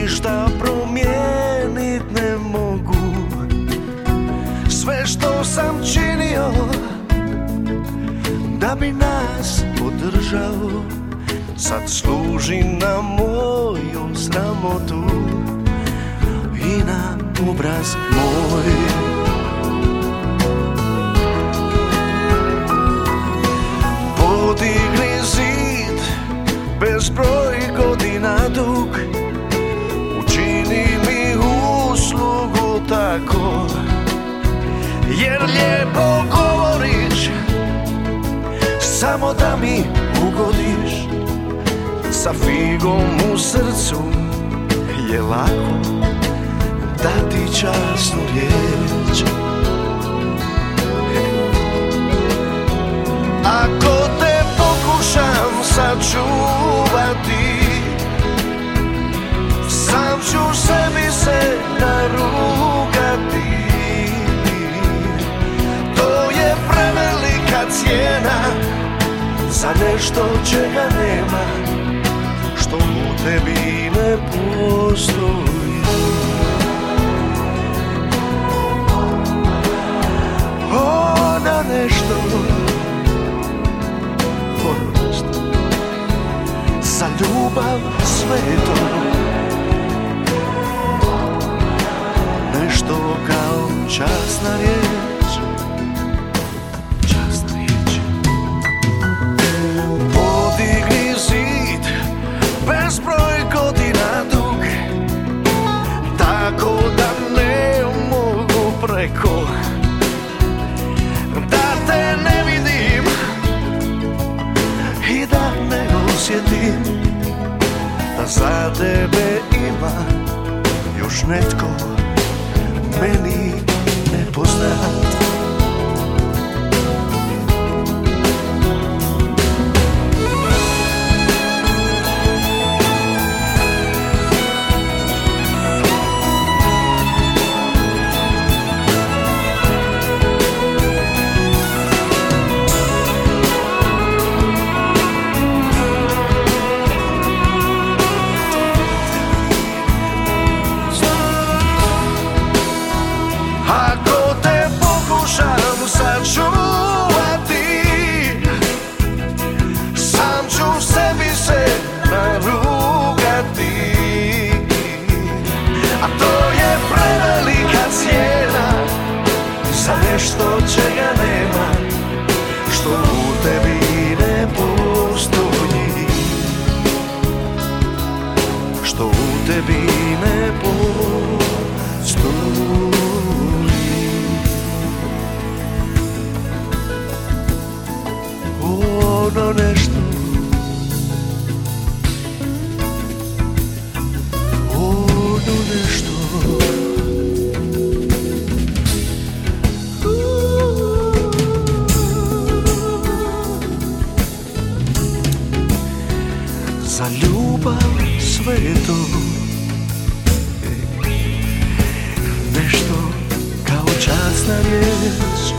ništa promijenit ne mogu. Sve što sam činio da bi nas podržao, sad služi na moju sramotu i na obraz moj. Podigni zid bezbroj godina dug, učini mi uslugu tako, jer lijepo govoriš samo da mi ugodiš. Sa figom u srcu je lako dati časnu riječ. Ako te pokušam sačuvati, sam ću sebi se narugati. To je prevelika cijena za nešto čega nema, što u tebi ne postoji. Ona nešto, za ljubav sveto, nešto kao časna riječ, časna riječ. Podigni zid bezbroj godina dug, tako da ne mogu preko, da te ne vidim i da ne osjetim da za tebe ima još netko meni nepoznat. Ako te pokušam sačuvati, sam ću sebi se narugati. A to je prevelika cijena za nešto čega nema, što u tebi ne postoji, što u tebi ne postoji. Ono nešto, ono nešto, za ljubav sveto, nešto kao časna riječ.